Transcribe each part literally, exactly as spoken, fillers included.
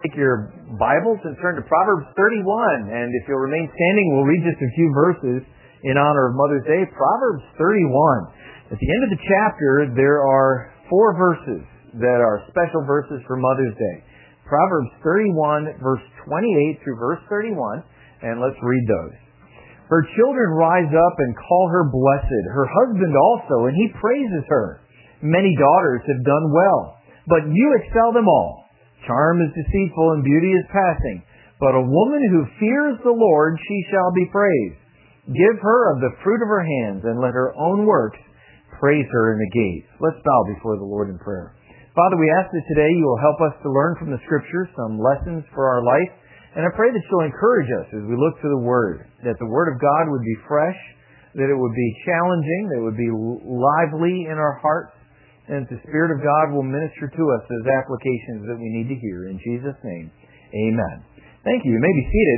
Take your Bibles and turn to Proverbs thirty-one. And if you'll remain standing, we'll read just a few verses in honor of Mother's Day. Proverbs thirty-one. At the end of the chapter, there are four verses that are special verses for Mother's Day. Proverbs thirty-one, verse twenty-eight through verse thirty-one. And let's read those. Her children rise up and call her blessed, her husband also, and he praises her. Many daughters have done well, but you excel them all. Charm is deceitful and beauty is passing, but a woman who fears the Lord, she shall be praised. Give her of the fruit of her hands, and let her own works praise her in the gates. Let's bow before the Lord in prayer. Father, we ask that today you will help us to learn from the Scriptures some lessons for our life, and I pray that you'll encourage us as we look to the Word, that the Word of God would be fresh, that it would be challenging, that it would be lively in our hearts, and the Spirit of God will minister to us those applications that we need to hear. In Jesus' name, amen. Thank you. You may be seated.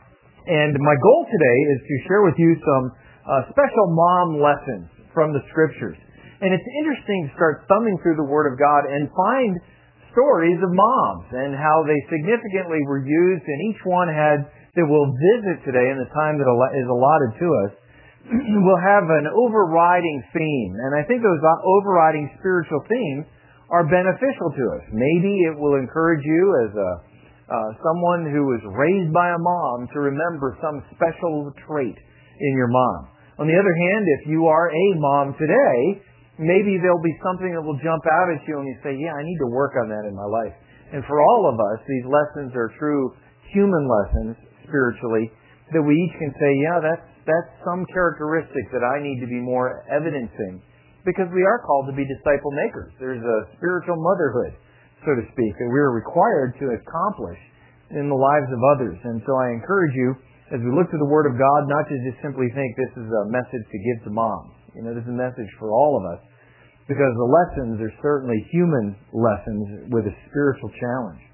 And my goal today is to share with you some uh, special mom lessons from the Scriptures. And it's interesting to start thumbing through the Word of God and find stories of moms and how they significantly were used, and each one had, that we'll visit today in the time that is allotted to us, will have an overriding theme. And I think those overriding spiritual themes are beneficial to us. Maybe it will encourage you as a uh, someone who was raised by a mom to remember some special trait in your mom. On the other hand, if you are a mom today, maybe there'll be something that will jump out at you and you say, yeah, I need to work on that in my life. And for all of us, these lessons are true human lessons spiritually that we each can say, yeah, that's That's some characteristic that I need to be more evidencing, because we are called to be disciple makers. There's a spiritual motherhood, so to speak, that we are required to accomplish in the lives of others. And so I encourage you, as we look to the Word of God, not to just simply think this is a message to give to moms. You know, this is a message for all of us, because the lessons are certainly human lessons with a spiritual challenge.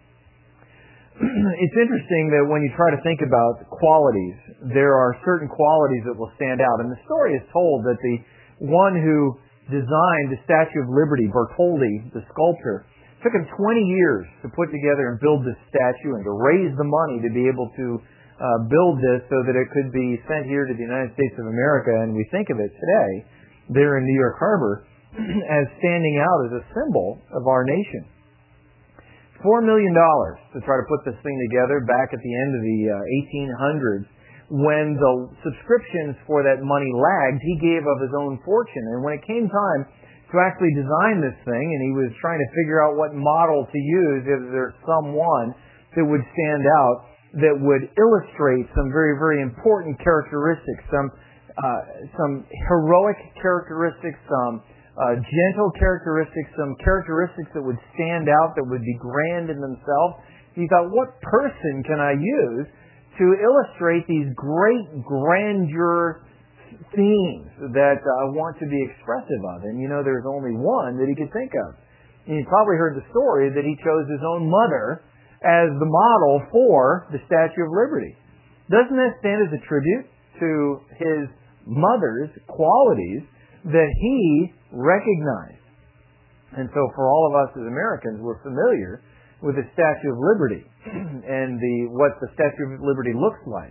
It's interesting that when you try to think about qualities, there are certain qualities that will stand out. And the story is told that the one who designed the Statue of Liberty, Bertoldi, the sculptor, took him twenty years to put together and build this statue and to raise the money to be able to uh, build this so that it could be sent here to the United States of America. And we think of it today, there in New York Harbor, as standing out as a symbol of our nation. Four million dollars to try to put this thing together back at the end of the uh, eighteen hundreds. When the subscriptions for that money lagged, he gave of his own fortune. And when it came time to actually design this thing, and he was trying to figure out what model to use, if there's someone that would stand out, that would illustrate some very, very important characteristics, some uh, some heroic characteristics, some Uh, gentle characteristics, some characteristics that would stand out, that would be grand in themselves. He thought, what person can I use to illustrate these great grandeur themes that I want to be expressive of? And you know, there's only one that he could think of. And you probably heard the story that he chose his own mother as the model for the Statue of Liberty. Doesn't that stand as a tribute to his mother's qualities that he recognized? And so for all of us as Americans, we're familiar with the Statue of Liberty and the what the Statue of Liberty looks like.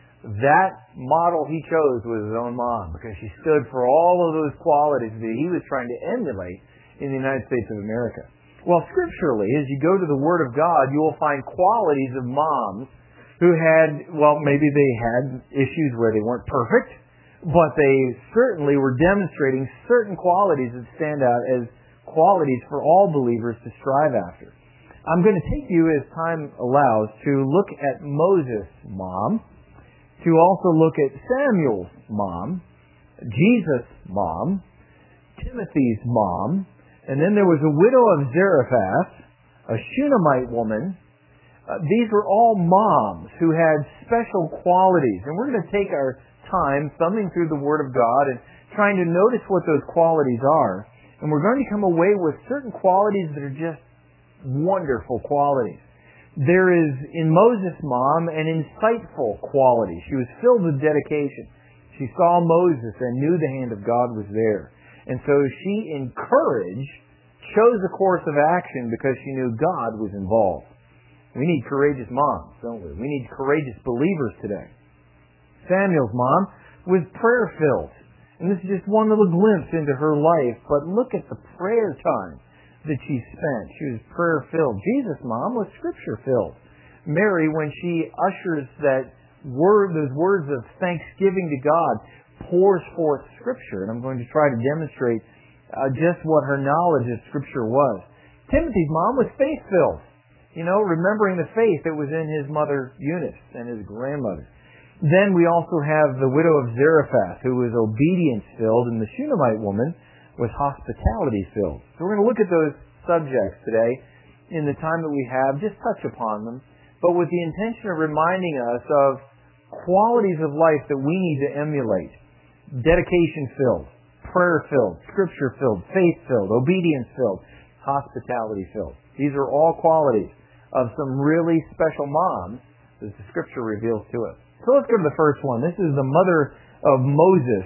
That model he chose was his own mom, because she stood for all of those qualities that he was trying to emulate in the United States of America. Well, scripturally, as you go to the Word of God, you will find qualities of moms who had, well, maybe they had issues where they weren't perfect, but they certainly were demonstrating certain qualities that stand out as qualities for all believers to strive after. I'm going to take you, as time allows, to look at Moses' mom, to also look at Samuel's mom, Jesus' mom, Timothy's mom, and then there was a widow of Zarephath, a Shunammite woman. Uh, these were all moms who had special qualities. And we're going to take our time thumbing through the Word of God and trying to notice what those qualities are. And we're going to come away with certain qualities that are just wonderful qualities. There is, in Moses' mom, an insightful quality. She was filled with dedication. She saw Moses and knew the hand of God was there. And so she encouraged, chose a course of action because she knew God was involved. We need courageous moms, don't we? We need courageous believers today. Samuel's mom was prayer-filled. And this is just one little glimpse into her life, but look at the prayer time that she spent. She was prayer-filled. Jesus' mom was Scripture-filled. Mary, when she ushers that word, those words of thanksgiving to God, pours forth Scripture. And I'm going to try to demonstrate uh, just what her knowledge of Scripture was. Timothy's mom was faith-filled. You know, remembering the faith that was in his mother Eunice and his grandmother. Then we also have the widow of Zarephath, who was obedience-filled, and the Shunammite woman was hospitality-filled. So we're going to look at those subjects today in the time that we have, just touch upon them, but with the intention of reminding us of qualities of life that we need to emulate. Dedication-filled, prayer-filled, Scripture-filled, faith-filled, obedience-filled, hospitality-filled. These are all qualities of some really special moms that the Scripture reveals to us. So let's go to the first one. This is the mother of Moses.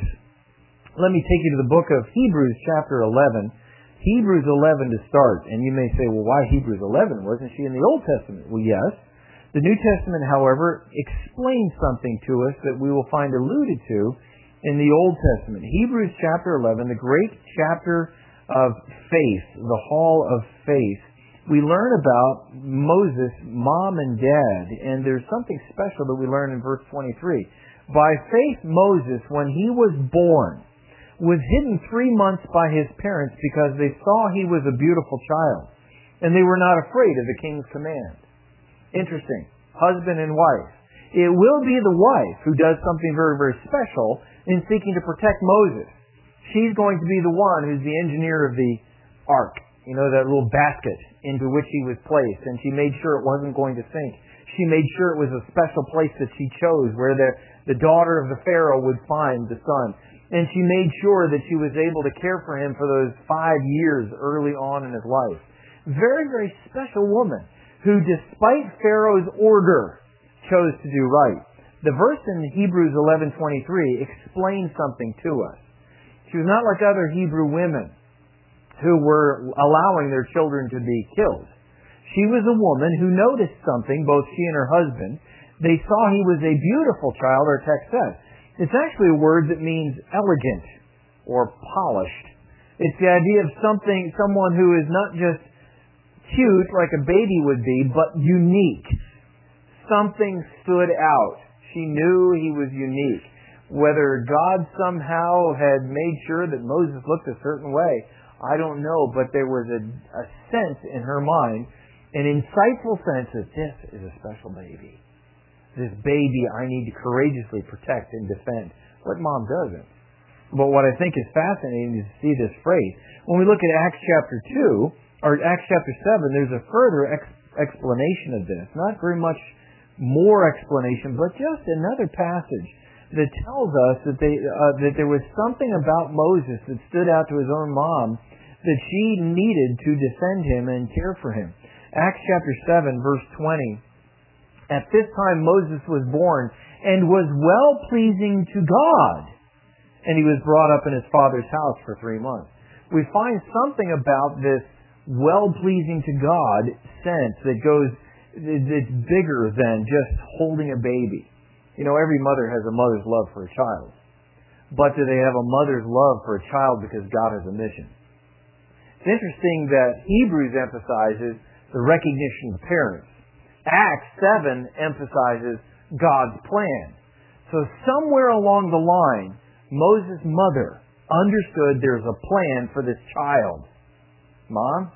Let me take you to the book of Hebrews chapter eleven. Hebrews eleven to start. And you may say, well, why Hebrews eleven? Wasn't she in the Old Testament? Well, yes. The New Testament, however, explains something to us that we will find alluded to in the Old Testament. Hebrews chapter eleven, the great chapter of faith, the hall of faith. We learn about Moses' mom and dad, and there's something special that we learn in verse twenty-three. By faith, Moses, when he was born, was hidden three months by his parents because they saw he was a beautiful child, and they were not afraid of the king's command. Interesting. Husband and wife. It will be the wife who does something very, very special in seeking to protect Moses. She's going to be the one who's the engineer of the ark. You know, that little basket into which he was placed, and she made sure it wasn't going to sink. She made sure it was a special place that she chose where the, the daughter of the Pharaoh would find the son. And she made sure that she was able to care for him for those five years early on in his life. Very, very special woman who, despite Pharaoh's order, chose to do right. The verse in Hebrews eleven twenty-three explains something to us. She was not like other Hebrew women who were allowing their children to be killed. She was a woman who noticed something, both she and her husband. They saw he was a beautiful child, our text says. It's actually a word that means elegant or polished. It's the idea of something, someone who is not just cute like a baby would be, but unique. Something stood out. She knew he was unique. Whether God somehow had made sure that Moses looked a certain way, I don't know, but there was a, a sense in her mind, an insightful sense that this is a special baby. This baby I need to courageously protect and defend. What mom doesn't? But what I think is fascinating is to see this phrase. When we look at Acts chapter two, or Acts chapter seven, there's a further ex- explanation of this. Not very much more explanation, but just another passage that tells us that they uh, that there was something about Moses that stood out to his own mom that she needed to defend him and care for him. Acts chapter seven, verse twenty. At this time Moses was born and was well-pleasing to God, and he was brought up in his father's house for three months. We find something about this well-pleasing to God sense that goes, it's bigger than just holding a baby. You know, every mother has a mother's love for a child. But do they have a mother's love for a child because God has a mission? It's interesting that Hebrews emphasizes the recognition of parents. Acts seven emphasizes God's plan. So somewhere along the line, Moses' mother understood there's a plan for this child. Mom,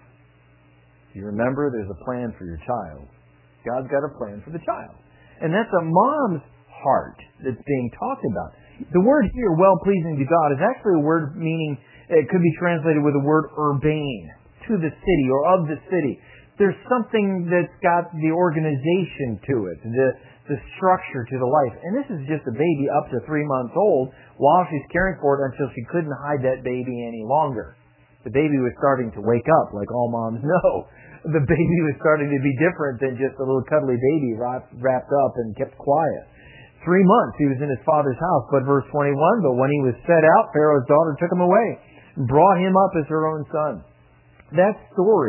you remember there's a plan for your child. God's got a plan for the child. And that's a mom's heart that's being talked about. The word here, well-pleasing to God, is actually a word meaning, it could be translated with the word urbane, to the city or of the city. There's something that's got the organization to it, the, the structure to the life. And this is just a baby up to three months old while she's caring for it until she couldn't hide that baby any longer. The baby was starting to wake up, like all moms know. The baby was starting to be different than just a little cuddly baby wrapped, wrapped up and kept quiet. Three months he was in his father's house, but verse twenty-one, but when he was set out, Pharaoh's daughter took him away and brought him up as her own son. That story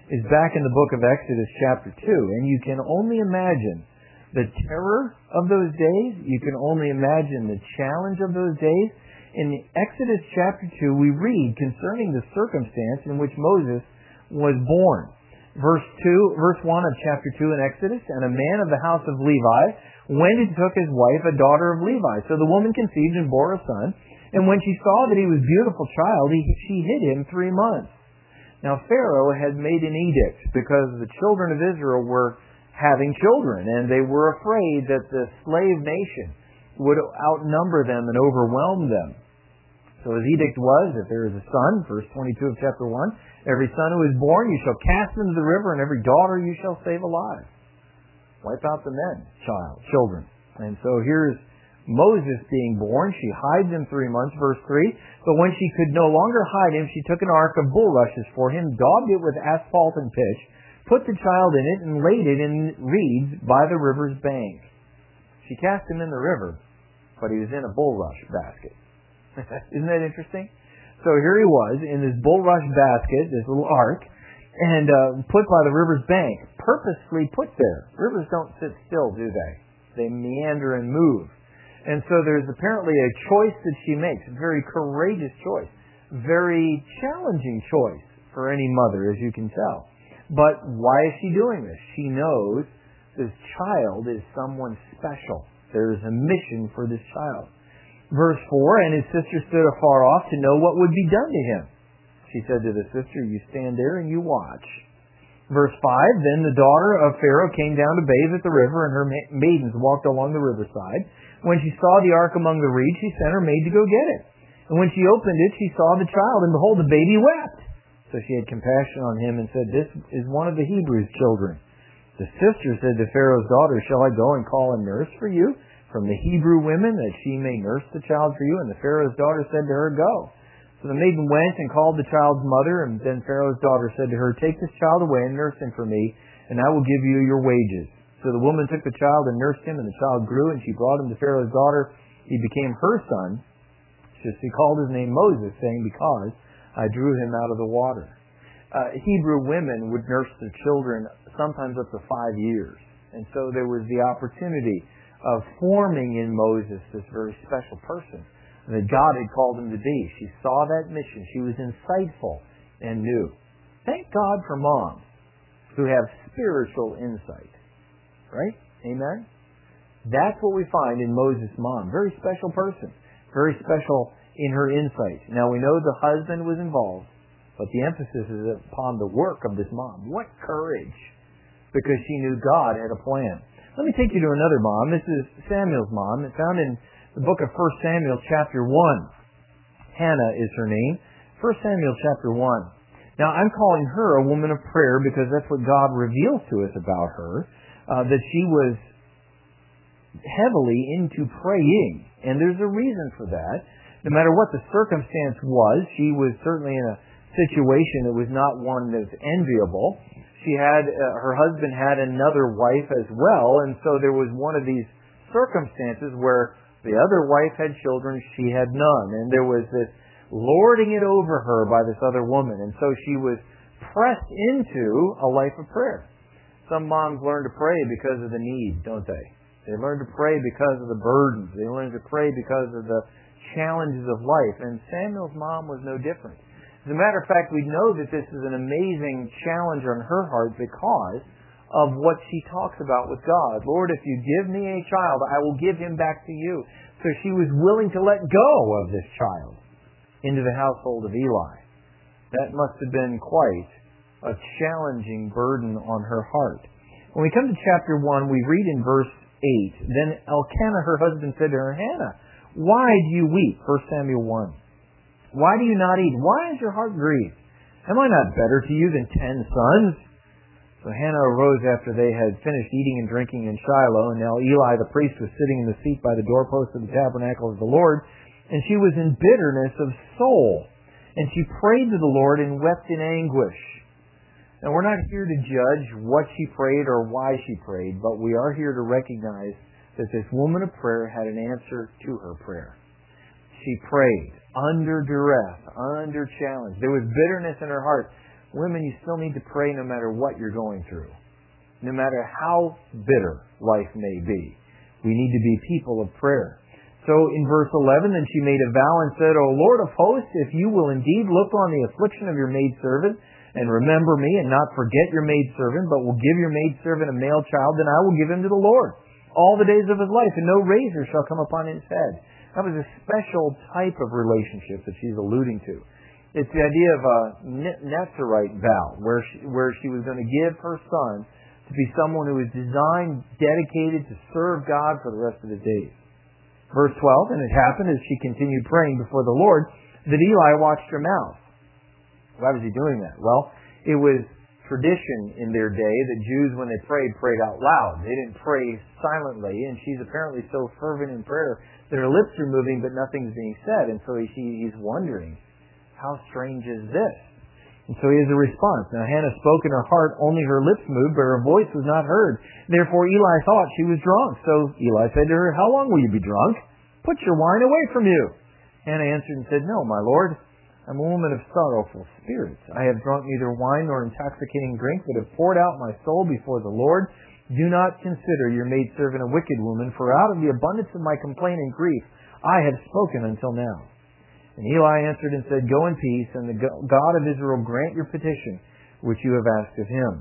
is back in the book of Exodus chapter two. And you can only imagine the terror of those days. You can only imagine the challenge of those days. In Exodus chapter two, we read concerning the circumstance in which Moses was born. Verse two, verse one of chapter two in Exodus, and a man of the house of Levi went and took his wife, a daughter of Levi. So the woman conceived and bore a son, and when she saw that he was a beautiful child, he, she hid him three months. Now Pharaoh had made an edict because the children of Israel were having children, and they were afraid that the slave nation would outnumber them and overwhelm them. So his edict was, if there is a son, verse twenty-two of chapter one, every son who is born you shall cast into the river, and every daughter you shall save alive. Wipe out the men, child, children. And so here's Moses being born. She hides him three months, verse three. But when she could no longer hide him, she took an ark of bulrushes for him, daubed it with asphalt and pitch, put the child in it, and laid it in reeds by the river's bank. She cast him in the river, but he was in a bulrush basket. Isn't that interesting? So here he was in this bulrush basket, this little ark, and uh, put by the river's bank, purposely put there. Rivers don't sit still, do they? They meander and move. And so there's apparently a choice that she makes, a very courageous choice, very challenging choice for any mother, as you can tell. But why is she doing this? She knows this child is someone special. There is a mission for this child. Verse four, and his sister stood afar off to know what would be done to him. She said to the sister, you stand there and you watch. Verse five, then the daughter of Pharaoh came down to bathe at the river, and her maidens walked along the riverside. When she saw the ark among the reeds, she sent her maid to go get it. And when she opened it, she saw the child, and behold, the baby wept. So she had compassion on him and said, this is one of the Hebrews' children. The sister said to Pharaoh's daughter, shall I go and call a nurse for you from the Hebrew women, that she may nurse the child for you? And the Pharaoh's daughter said to her, go. So the maiden went and called the child's mother, and then Pharaoh's daughter said to her, take this child away and nurse him for me, and I will give you your wages. So the woman took the child and nursed him, and the child grew, and she brought him to Pharaoh's daughter. He became her son. So she called his name Moses, saying, because I drew him out of the water. Uh, Hebrew women would nurse their children sometimes up to five years. And so there was the opportunity of forming in Moses this very special person that God had called him to be. She saw that mission. She was insightful and knew. Thank God for moms who have spiritual insight. Right? Amen? That's what we find in Moses' mom. Very special person. Very special in her insight. Now we know the husband was involved, but the emphasis is upon the work of this mom. What courage! Because she knew God had a plan. Let me take you to another mom. This is Samuel's mom. It's found in the book of First Samuel chapter one. Hannah is her name. First Samuel chapter one. Now I'm calling her a woman of prayer because that's what God reveals to us about her. Uh, that she was heavily into praying. And there's a reason for that. No matter what the circumstance was, she was certainly in a situation that was not one that's enviable. She had, uh, her husband had another wife as well, and so there was one of these circumstances where the other wife had children, she had none, and there was this lording it over her by this other woman, and so she was pressed into a life of prayer. Some moms learn to pray because of the need, don't they? They learn to pray because of the burdens. They learn to pray because of the challenges of life, and Samuel's mom was no different. As a matter of fact, we know that this is an amazing challenge on her heart because of what she talks about with God. Lord, if you give me a child, I will give him back to you. So she was willing to let go of this child into the household of Eli. That must have been quite a challenging burden on her heart. When we come to chapter one, we read in verse eight, then Elkanah, her husband, said to her, Hannah, why do you weep? First Samuel one. Why do you not eat? Why is your heart grieved? Am I not better to you than ten sons? So Hannah arose after they had finished eating and drinking in Shiloh, and now Eli the priest was sitting in the seat by the doorpost of the tabernacle of the Lord, and she was in bitterness of soul, and she prayed to the Lord and wept in anguish. Now we're not here to judge what she prayed or why she prayed, but we are here to recognize that this woman of prayer had an answer to her prayer. She prayed under duress, under challenge. There was bitterness in her heart. women, you still need to pray no matter what you're going through. No matter how bitter life may be. We need to be people of prayer. So in verse eleven, then she made a vow and said, O Lord of hosts, if you will indeed look on the affliction of your maidservant, and remember me, and not forget your maidservant, but will give your maidservant a male child, then I will give him to the Lord all the days of his life, and no razor shall come upon his head. That was a special type of relationship that she's alluding to. It's the idea of a Nazirite vow, where she, where she was going to give her son to be someone who was designed, dedicated to serve God for the rest of his days. Verse twelve, and it happened as she continued praying before the Lord, that Eli watched her mouth. Why was he doing that? Well, it was tradition in their day that Jews, when they prayed, prayed out loud. They didn't pray silently, and she's apparently so fervent in prayer that her lips are moving, but nothing's being said. And so he, he's wondering, how strange is this? And so he has a response. Now Hannah spoke in her heart, only her lips moved, but her voice was not heard. Therefore Eli thought she was drunk. So Eli said to her, how long will you be drunk? Put your wine away from you. Hannah answered and said, no, my Lord, I'm a woman of sorrowful spirits. I have drunk neither wine nor intoxicating drink, but have poured out my soul before the Lord. Do not consider your maidservant a wicked woman, for out of the abundance of my complaint and grief I have spoken until now. And Eli answered and said, go in peace, and the God of Israel grant your petition, which you have asked of him.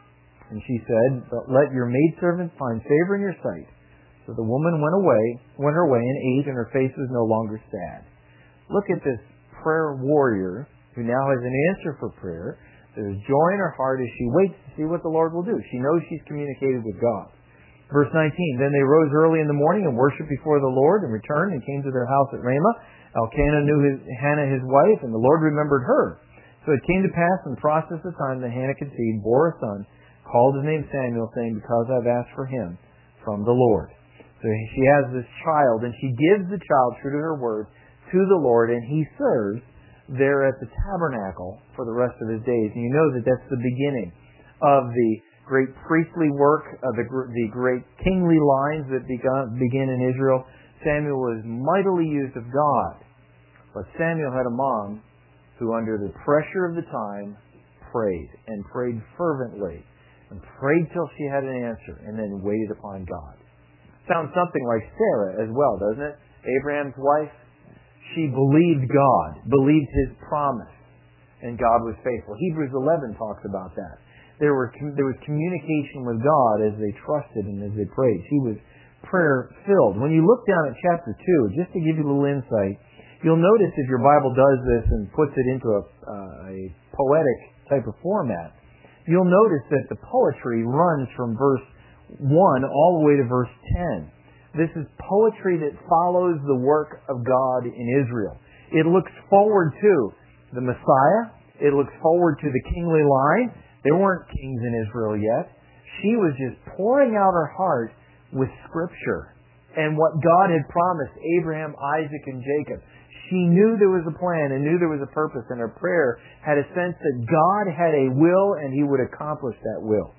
And she said, but let your maidservant find favor in your sight. So the woman went away, went her way and ate, and her face was no longer sad. Look at this prayer warrior who now has an answer for prayer. There's joy in her heart as she waits to see what the Lord will do. She knows she's communicated with God. Verse nineteen, then they rose early in the morning and worshipped before the Lord and returned and came to their house at Ramah. Elkanah knew his, Hannah his wife, and the Lord remembered her. So it came to pass in the process of time that Hannah conceived, bore a son, called his name Samuel, saying, because I've asked for him from the Lord. So she has this child, and she gives the child, true to her word, to the Lord, and he serves there at the tabernacle for the rest of his days. And you know that that's the beginning of the great priestly work, of the, the great kingly lines that begun, begin in Israel. Samuel was mightily used of God, but Samuel had a mom who, under the pressure of the time, prayed, and prayed fervently, and prayed till she had an answer, and then waited upon God. Sounds something like Sarah as well, doesn't it? Abraham's wife. She believed God, believed his promise, and God was faithful. Hebrews eleven talks about that. There were there was communication with God as they trusted and as they prayed. She was prayer-filled. When you look down at chapter two, just to give you a little insight, you'll notice if your Bible does this and puts it into a, uh, a poetic type of format, you'll notice that the poetry runs from verse one all the way to verse ten. This is poetry that follows the work of God in Israel. It looks forward to the Messiah. It looks forward to the kingly line. There weren't kings in Israel yet. She was just pouring out her heart with Scripture and what God had promised Abraham, Isaac, and Jacob. She knew there was a plan and knew there was a purpose, and her prayer had a sense that God had a will and He would accomplish that will.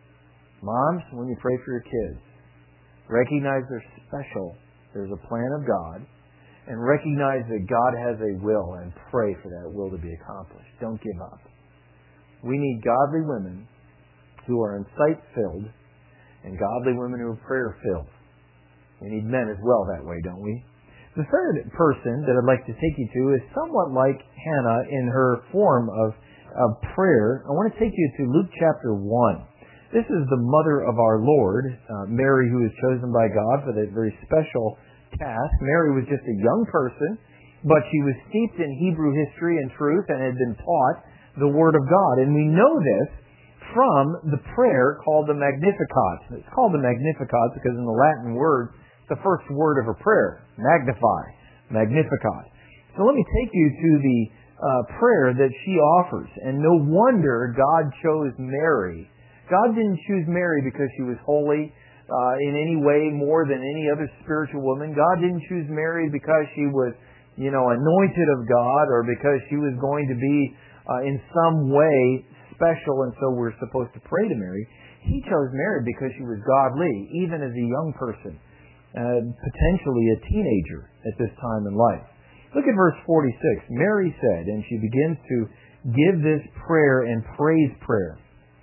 Moms, when you pray for your kids, recognize they're special. There's a plan of God, and recognize that God has a will and pray for that will to be accomplished. Don't give up. We need godly women who are insight-filled and godly women who are prayer-filled. We need men as well that way, don't we? The third person that I'd like to take you to is somewhat like Hannah in her form of, of prayer. I want to take you to Luke chapter one. This is the mother of our Lord, uh, Mary, who was chosen by God for that very special task. Mary was just a young person, but she was steeped in Hebrew history and truth and had been taught the Word of God. And we know this from the prayer called the Magnificat. It's called the Magnificat because in the Latin word, it's the first word of a prayer. Magnify. Magnificat. So let me take you to the uh, prayer that she offers. And no wonder God chose Mary. God didn't choose Mary because she was holy uh, in any way more than any other spiritual woman. God didn't choose Mary because she was, you know, anointed of God or because she was going to be uh, in some way special, and so we're supposed to pray to Mary. He chose Mary because she was godly, even as a young person, uh, potentially a teenager at this time in life. Look at verse forty-six. Mary said, and she begins to give this prayer and praise prayer.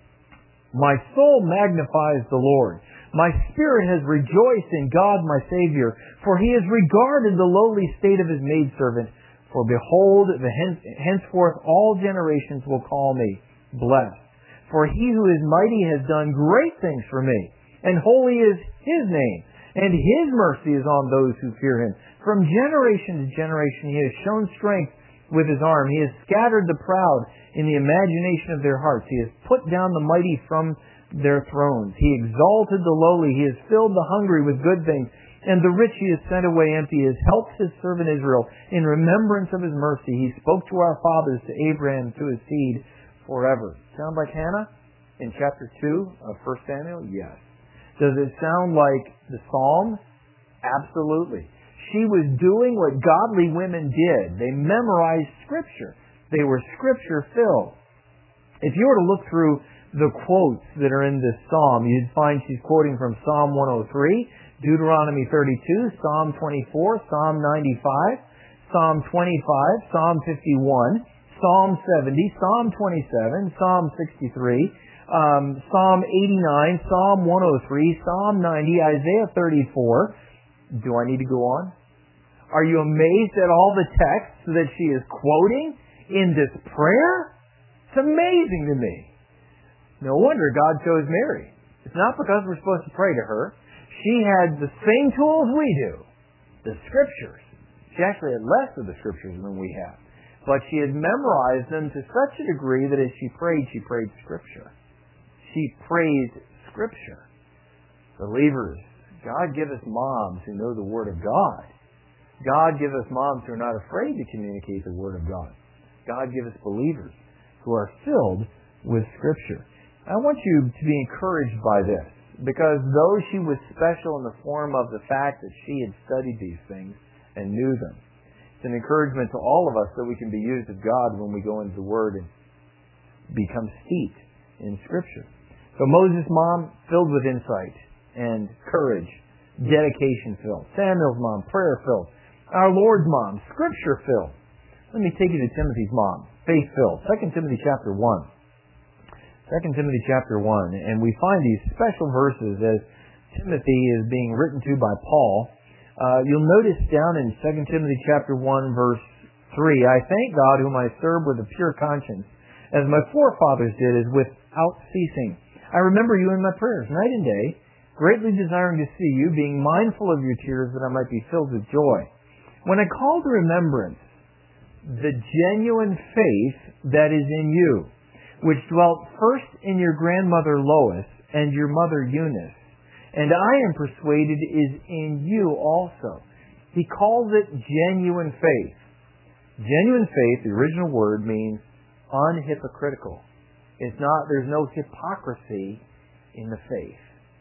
My soul magnifies the Lord. My spirit has rejoiced in God my Savior, for He has regarded the lowly state of His maidservant. For behold, the hence, henceforth all generations will call me blessed. For He who is mighty has done great things for me, and holy is His name, and His mercy is on those who fear Him. From generation to generation He has shown strength with His arm. He has scattered the proud in the imagination of their hearts. He has put down the mighty from their thrones. He exalted the lowly. He has filled the hungry with good things, and the rich He has sent away empty. He has helped His servant Israel in remembrance of His mercy. He spoke to our fathers, to Abraham, to his seed forever. Sound like Hannah in chapter two of First Samuel? Yes. Does it sound like the Psalms? Absolutely. She was doing what godly women did. They memorized Scripture. They were Scripture-filled. If you were to look through the quotes that are in this psalm, you'd find she's quoting from Psalm one oh three, Deuteronomy thirty-two, Psalm twenty-four, Psalm ninety-five, Psalm twenty-five, Psalm fifty-one, Psalm seventy, Psalm twenty-seven, Psalm sixty-three, um, Psalm eighty-nine, Psalm one oh three, Psalm ninety, Isaiah thirty-four. Do I need to go on? Are you amazed at all the texts that she is quoting in this prayer? It's amazing to me. No wonder God chose Mary. It's not because we're supposed to pray to her. She had the same tools we do, the Scriptures. She actually had less of the Scriptures than we have. But she had memorized them to such a degree that as she prayed, she prayed Scripture. She praised Scripture. Believers, God give us moms who know the Word of God. God give us moms who are not afraid to communicate the Word of God. God give us believers who are filled with Scripture. I want you to be encouraged by this, because though she was special in the form of the fact that she had studied these things and knew them, it's an encouragement to all of us that we can be used of God when we go into the Word and become steeped in Scripture. So Moses' mom, filled with insight and courage, dedication filled. Samuel's mom, prayer filled. Our Lord's mom, Scripture filled. Let me take you to Timothy's mom, faith filled. Second Timothy chapter one. Second Timothy chapter one, and we find these special verses as Timothy is being written to by Paul. Uh, you'll notice down in Second Timothy chapter one, verse three, I thank God whom I serve with a pure conscience, as my forefathers did, is without ceasing. I remember you in my prayers night and day, greatly desiring to see you, being mindful of your tears, that I might be filled with joy. When I call to remembrance the genuine faith that is in you, which dwelt first in your grandmother Lois and your mother Eunice, and I am persuaded is in you also. He calls it genuine faith. Genuine faith, the original word, means unhypocritical. It's not, there's no hypocrisy in the faith.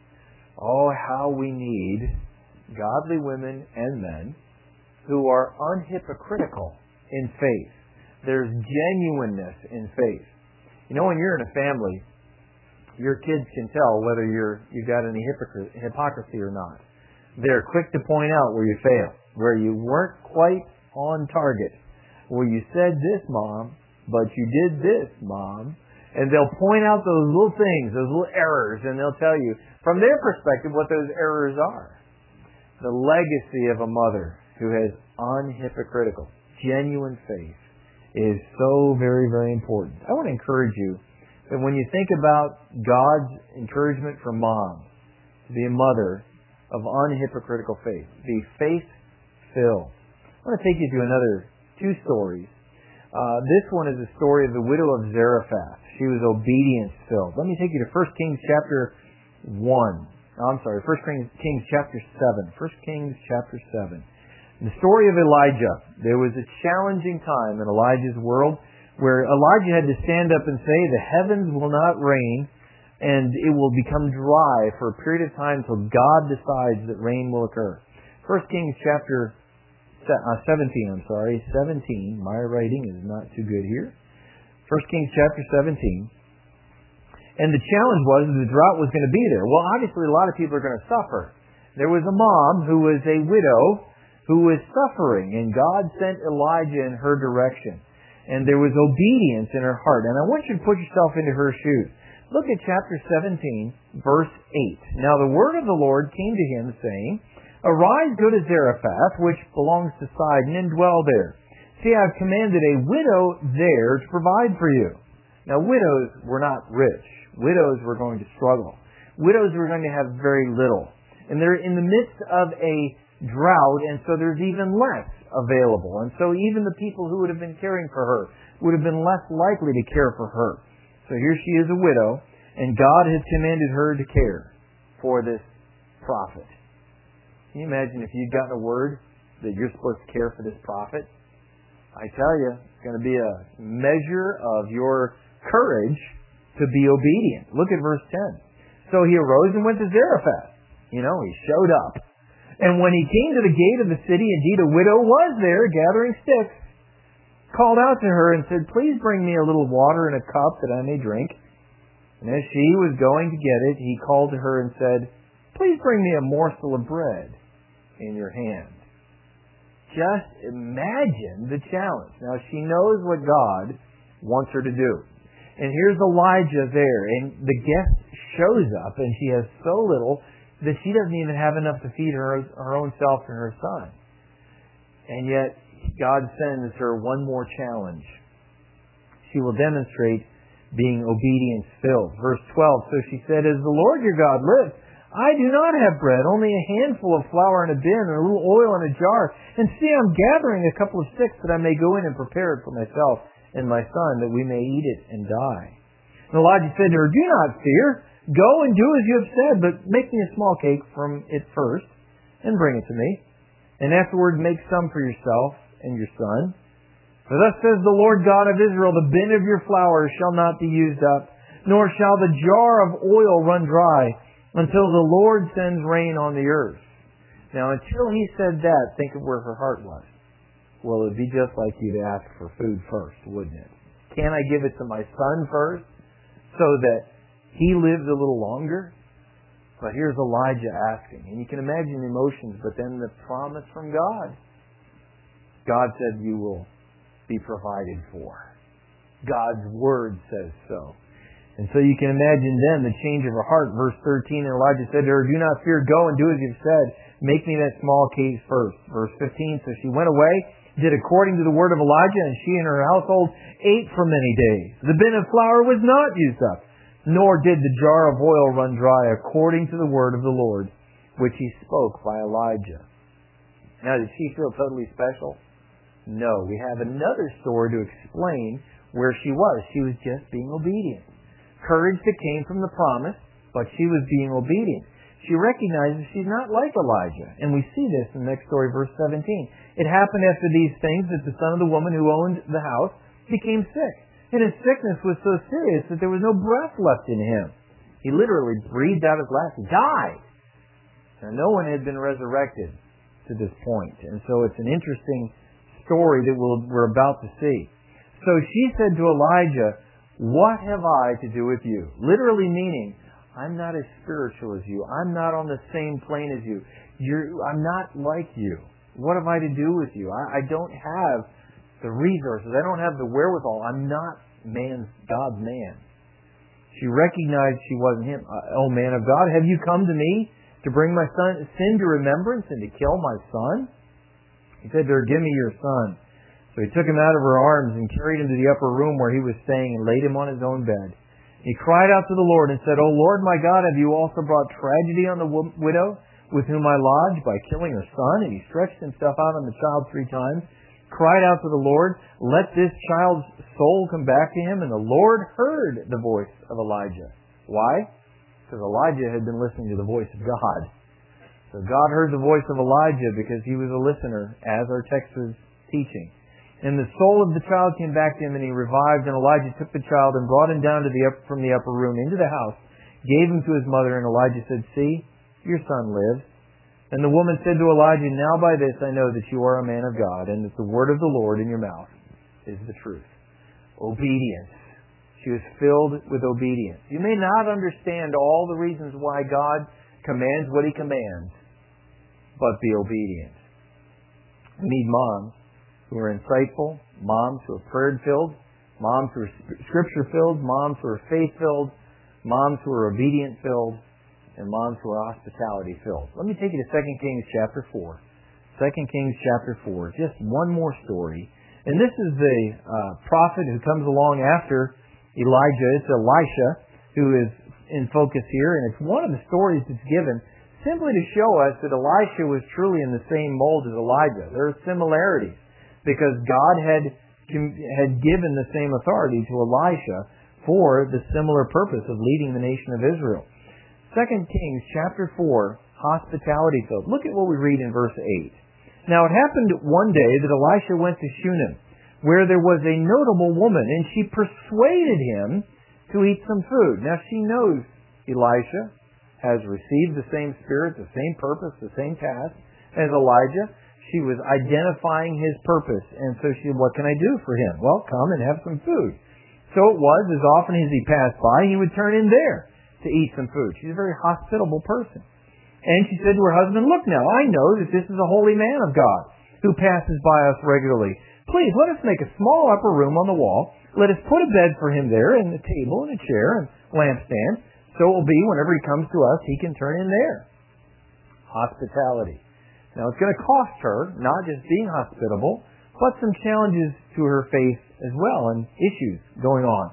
Oh, how we need godly women and men who are unhypocritical in faith. There's genuineness in faith. You know, when you're in a family, your kids can tell whether you're you've got any hypocr- hypocrisy or not. They're quick to point out where you failed, where you weren't quite on target, where you said this, Mom, but you did this, Mom. And they'll point out those little things, those little errors, and they'll tell you, from their perspective, what those errors are. The legacy of a mother who has unhypocritical, genuine faith is so very, very important. I want to encourage you that when you think about God's encouragement for moms to be a mother of unhypocritical faith, be faith-filled. I want to take you to another two stories. Uh, this one is the story of the widow of Zarephath. She was obedience-filled. Let me take you to First Kings chapter one. I'm sorry, First Kings chapter seven. First Kings chapter seven. The story of Elijah. There was a challenging time in Elijah's world where Elijah had to stand up and say, the heavens will not rain and it will become dry for a period of time until God decides that rain will occur. First Kings chapter seventeen, I'm sorry, seventeen. My writing is not too good here. First Kings chapter seventeen. And the challenge was that the drought was going to be there. Well, obviously a lot of people are going to suffer. There was a mom who was a widow who was suffering, and God sent Elijah in her direction. and there was obedience in her heart. And I want you to put yourself into her shoes. Look at chapter seventeen, verse eight. Now the word of the Lord came to him, saying, Arise, go to Zarephath, which belongs to Sidon, and dwell there. See, I have commanded a widow there to provide for you. Now widows were not rich. Widows were going to struggle. Widows were going to have very little. And they're in the midst of a drought, and so there's even less available. And so even the people who would have been caring for her would have been less likely to care for her. So here she is a widow, and God has commanded her to care for this prophet. Can you imagine if you'd gotten a word that you're supposed to care for this prophet? I tell you, it's going to be a measure of your courage to be obedient. Look at verse ten. So he arose and went to Zarephath. You know, he showed up. And when he came to the gate of the city, indeed a widow was there gathering sticks, called out to her and said, Please bring me a little water in a cup that I may drink. And as she was going to get it, he called to her and said, Please bring me a morsel of bread in your hand. Just imagine the challenge. Now she knows what God wants her to do. And here's Elijah there, and the guest shows up, and she has so little that she doesn't even have enough to feed her, her own self and her son. And yet, God sends her one more challenge. She will demonstrate being obedience-filled. Verse twelve, So she said, As the Lord your God lives, I do not have bread, only a handful of flour in a bin and a little oil in a jar. And see, I'm gathering a couple of sticks that I may go in and prepare it for myself and my son, that we may eat it and die. And Elijah said to her, Do not fear. Go and do as you have said, but make me a small cake from it first, and bring it to me. And afterward make some for yourself and your son. For thus says the Lord God of Israel, The bin of your flour shall not be used up, nor shall the jar of oil run dry, until the Lord sends rain on the earth. Now, until he said that, think of where her heart was. Well, it would be just like you to ask for food first, wouldn't it? Can I give it to my son first, so that he lives a little longer? But here's Elijah asking. And you can imagine the emotions, but then the promise from God. God said you will be provided for. God's word says so. And so you can imagine then the change of her heart. Verse thirteen, and Elijah said to her, Do not fear, go and do as you've said. Make me that small cake first. Verse fifteen, So she went away, did according to the word of Elijah, and she and her household ate for many days. The bin of flour was not used up, nor did the jar of oil run dry, according to the word of the Lord, which he spoke by Elijah. Now, did she feel totally special? No. We have another story to explain where she was. She was just being obedient. Courage that came from the promise, but she was being obedient. She recognizes she's not like Elijah. And we see this in the next story, verse seventeen. It happened after these things that the son of the woman who owned the house became sick. And his sickness was so serious that there was no breath left in him. He literally breathed out his last and died. Now, no one had been resurrected to this point. And so it's an interesting story that we'll, we're about to see. So she said to Elijah, What have I to do with you? Literally meaning, I'm not as spiritual as you. I'm not on the same plane as you. You're, I'm not like you. What have I to do with you? I, I don't have the resources. I don't have the wherewithal. I'm not man's God's man. She recognized she wasn't him. Uh, oh, man of God, have you come to me to bring my son sin to remembrance and to kill my son? He said to her, Give me your son. So he took him out of her arms and carried him to the upper room where he was staying and laid him on his own bed. He cried out to the Lord and said, O Lord my God, have you also brought tragedy on the widow with whom I lodged by killing her son? And he stretched himself out on the child three times, cried out to the Lord, Let this child's soul come back to him. And the Lord heard the voice of Elijah. Why? Because Elijah had been listening to the voice of God. So God heard the voice of Elijah because he was a listener, as our text is teaching. And the soul of the child came back to him, and he revived. And Elijah took the child and brought him down to the up, from the upper room into the house, gave him to his mother. And Elijah said, See, your son lives. And the woman said to Elijah, Now by this I know that you are a man of God, and that the word of the Lord in your mouth is the truth. Obedience. She was filled with obedience. You may not understand all the reasons why God commands what he commands, but be obedient. We need moms who are insightful, moms who are prayer-filled, moms who are scripture-filled, moms who are faith-filled, moms who are obedient-filled, and moms who are hospitality-filled. Let me take you to Second Kings chapter four. Second Kings chapter four. Just one more story. And this is the uh, prophet who comes along after Elijah. It's Elisha who is in focus here. And it's one of the stories that's given simply to show us that Elisha was truly in the same mold as Elijah. There are similarities because God had, had given the same authority to Elisha for the similar purpose of leading the nation of Israel. Second Kings chapter four, hospitality filled. Look at what we read in verse eight. Now it happened one day that Elisha went to Shunem, where there was a notable woman, and she persuaded him to eat some food. Now she knows Elisha has received the same spirit, the same purpose, the same task as Elijah. She was identifying his purpose, and so she said, what can I do for him? Well, come and have some food. So it was, as often as he passed by, he would turn in there to eat some food. She's a very hospitable person. And she said to her husband, look now, I know that this is a holy man of God who passes by us regularly. Please, let us make a small upper room on the wall. Let us put a bed for him there, and a table, and a chair, and lampstand. So it will be, whenever he comes to us, he can turn in there. Hospitality. Now, it's going to cost her, not just being hospitable, but some challenges to her faith as well, and issues going on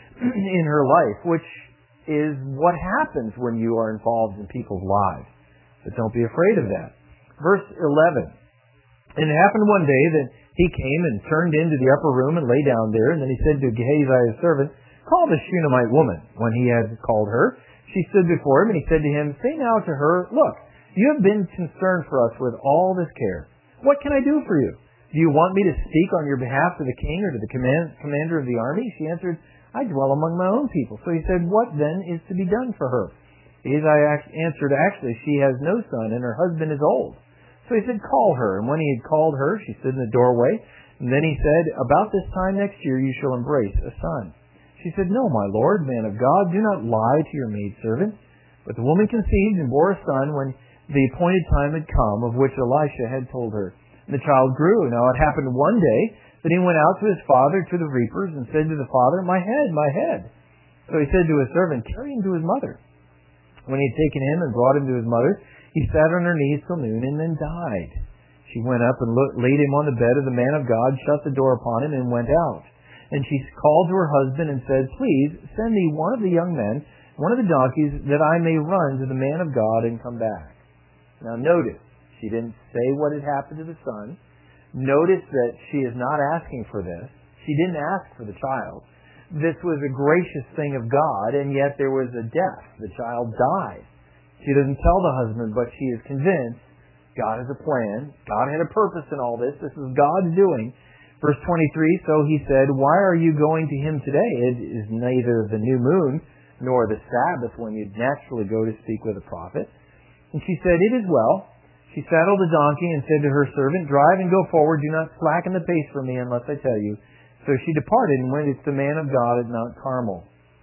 in her life, which is what happens when you are involved in people's lives. But don't be afraid of that. Verse eleven. And it happened one day that he came and turned into the upper room and lay down there, and then he said to Gehazi his servant, call the Shunammite woman. When he had called her, she stood before him, and he said to him, say now to her, look, you have been concerned for us with all this care. What can I do for you? Do you want me to speak on your behalf to the king or to the command, commander of the army? She answered, I dwell among my own people. So he said, what then is to be done for her? Gehazi answered, actually, she has no son, and her husband is old. So he said, call her. And when he had called her, she stood in the doorway. And then he said, about this time next year you shall embrace a son. She said, no, my lord, man of God, do not lie to your maidservant. But the woman conceived and bore a son when the appointed time had come, of which Elisha had told her. And the child grew. Now it happened one day that he went out to his father to the reapers and said to the father, my head, my head. So he said to his servant, carry him to his mother. When he had taken him and brought him to his mother, he sat on her knees till noon and then died. She went up and laid him on the bed of the man of God, shut the door upon him, and went out. And she called to her husband and said, please send me one of the young men, one of the donkeys, that I may run to the man of God and come back. Now notice, she didn't say what had happened to the son. Notice that she is not asking for this. She didn't ask for the child. This was a gracious thing of God, and yet there was a death. The child died. She doesn't tell the husband, but she is convinced God has a plan. God had a purpose in all this. This is God's doing. Verse twenty-three, so he said, why are you going to him today? It is neither the new moon nor the Sabbath when you'd naturally go to speak with a prophet. And she said, it is well. She saddled the donkey and said to her servant, drive and go forward. Do not slacken the pace for me unless I tell you. So she departed and went to the man of God at Mount Carmel.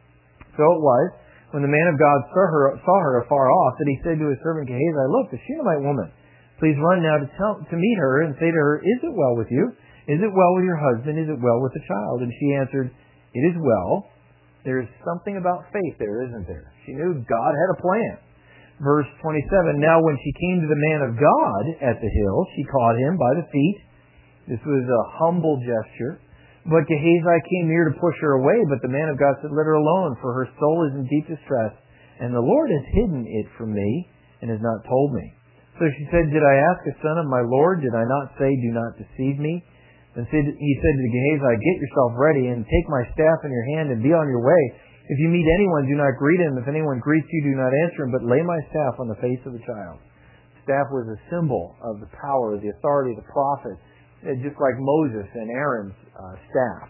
So it was, when the man of God saw her, saw her afar off, that he said to his servant Gehazi, look, the Shunammite woman, please run now to, tell, to meet her and say to her, is it well with you? Is it well with your husband? Is it well with the child? And she answered, it is well. There's something about faith there, isn't there? She knew God had a plan. Verse twenty-seven, now when she came to the man of God at the hill, she caught him by the feet. This was a humble gesture. But Gehazi came near to push her away, but the man of God said, let her alone, for her soul is in deep distress, and the Lord has hidden it from me, and has not told me. So she said, did I ask a son of my Lord? Did I not say, do not deceive me? Then he said to Gehazi, get yourself ready, and take my staff in your hand, and be on your way. If you meet anyone, do not greet him. If anyone greets you, do not answer him, but lay my staff on the face of the child. The staff was a symbol of the power, the authority of the prophet, just like Moses and Aaron's uh, staff.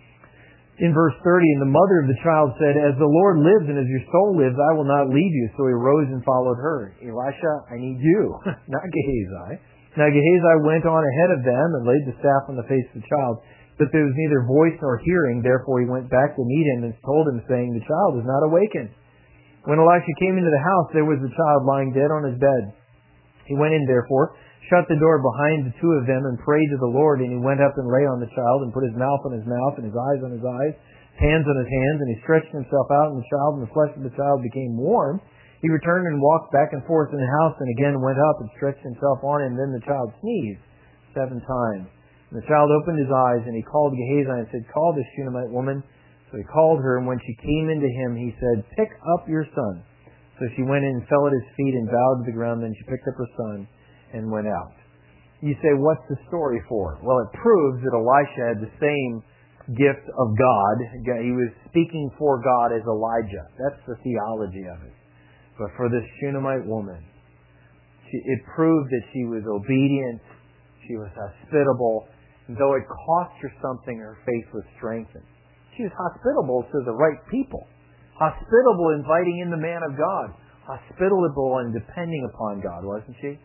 In verse thirty, and the mother of the child said, as the Lord lives and as your soul lives, I will not leave you. So he rose and followed her. Elisha, I need you, not Gehazi. Now Gehazi went on ahead of them and laid the staff on the face of the child. But there was neither voice nor hearing. Therefore he went back to meet him and told him, saying, the child is not awakened. When Elisha came into the house, there was the child lying dead on his bed. He went in, therefore, shut the door behind the two of them, and prayed to the Lord. And he went up and lay on the child, and put his mouth on his mouth, and his eyes on his eyes, hands on his hands, and he stretched himself out on the child, and the flesh of the child became warm. He returned and walked back and forth in the house, and again went up and stretched himself on him. Then the child sneezed seven times. And the child opened his eyes, and he called Gehazi and said, "Call this Shunammite woman." So he called her, and when she came into him, he said, "Pick up your son." So she went in and fell at his feet and bowed to the ground. Then she picked up her son and went out. You say, what's the story for? Well, it proves that Elisha had the same gift of God. He was speaking for God as Elijah. That's the theology of it. But for this Shunammite woman, she, it proved that she was obedient, she was hospitable, and though it cost her something, her faith was strengthened. She was hospitable to the right people, hospitable inviting in the man of God, hospitable and depending upon God, wasn't she?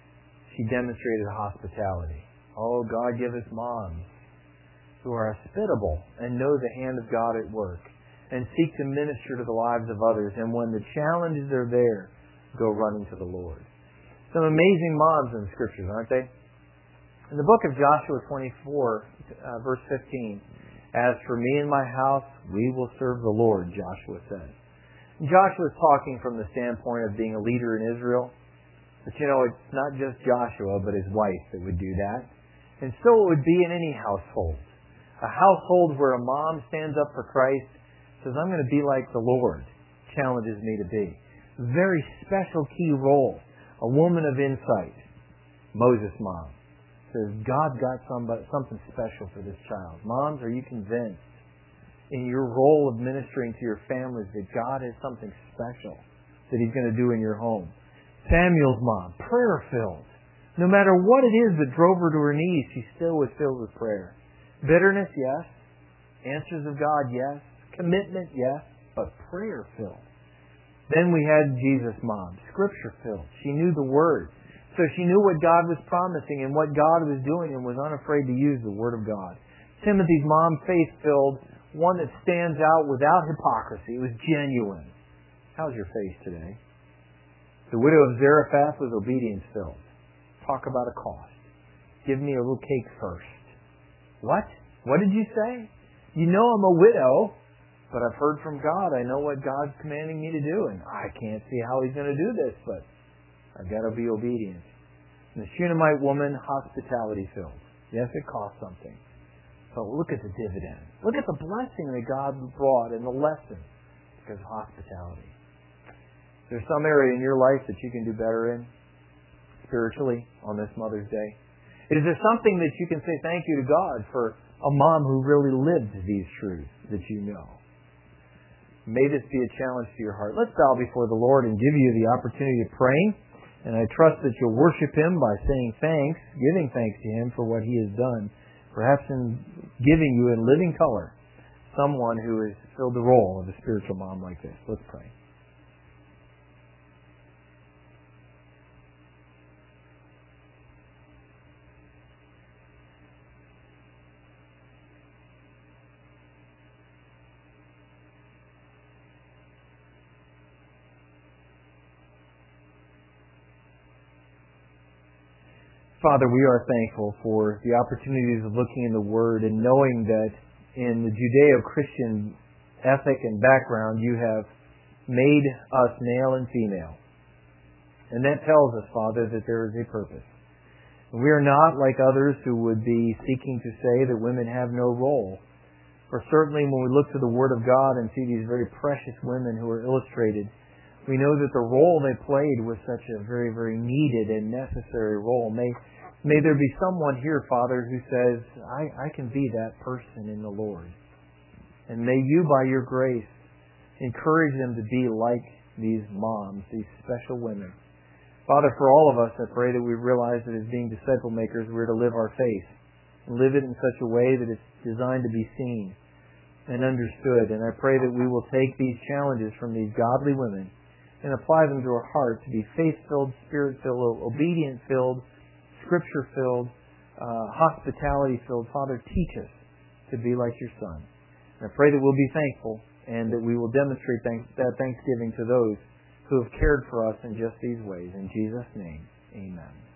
She demonstrated hospitality. Oh, God, give us moms who are hospitable and know the hand of God at work and seek to minister to the lives of others. And when the challenges are there, go running to the Lord. Some amazing moms in the Scriptures, aren't they? In the book of Joshua twenty-four, uh, verse fifteen, "As for me and my house, we will serve the Lord," Joshua says. And Joshua is talking from the standpoint of being a leader in Israel. But you know, it's not just Joshua, but his wife that would do that. And so it would be in any household. A household where a mom stands up for Christ, says, "I'm going to be like the Lord," challenges me to be. Very special key role. A woman of insight. Moses' mom says, God got somebody, something special for this child. Moms, are you convinced in your role of ministering to your families that God has something special that He's going to do in your home? Samuel's mom, prayer-filled. No matter what it is that drove her to her knees, she still was filled with prayer. Bitterness, yes. Answers of God, yes. Commitment, yes. But prayer-filled. Then we had Jesus' mom, Scripture-filled. She knew the Word. So she knew what God was promising and what God was doing and was unafraid to use the Word of God. Timothy's mom, faith-filled, one that stands out without hypocrisy. It was genuine. How's your faith today? The widow of Zarephath was obedience-filled. Talk about a cost. Give me a little cake first. What? What did you say? You know I'm a widow, but I've heard from God. I know what God's commanding me to do, and I can't see how He's going to do this, but I've got to be obedient. And the Shunammite woman, hospitality-filled. Yes, it cost something. But look at the dividend. Look at the blessing that God brought and the lesson because of hospitality. Is there some area in your life that you can do better in spiritually on this Mother's Day? Is there something that you can say thank you to God for a mom who really lived these truths that you know? May this be a challenge to your heart. Let's bow before the Lord and give you the opportunity of praying. And I trust that you'll worship Him by saying thanks, giving thanks to Him for what He has done. Perhaps in giving you in living color someone who has filled the role of a spiritual mom like this. Let's pray. Father, we are thankful for the opportunities of looking in the Word and knowing that in the Judeo-Christian ethic and background, you have made us male and female. And that tells us, Father, that there is a purpose. And we are not like others who would be seeking to say that women have no role. For certainly when we look to the Word of God and see these very precious women who are illustrated, we know that the role they played was such a very, very needed and necessary role. May, may there be someone here, Father, who says, I, I can be that person in the Lord. And may you, by your grace, encourage them to be like these moms, these special women. Father, for all of us, I pray that we realize that as being disciple makers, we're to live our faith and live it in such a way that it's designed to be seen and understood. And I pray that we will take these challenges from these godly women and apply them to our heart to be faith-filled, spirit-filled, obedient-filled, Scripture-filled, uh, hospitality-filled. Father, teach us to be like your Son. And I pray that we'll be thankful and that we will demonstrate thanks, that thanksgiving to those who have cared for us in just these ways. In Jesus' name, amen.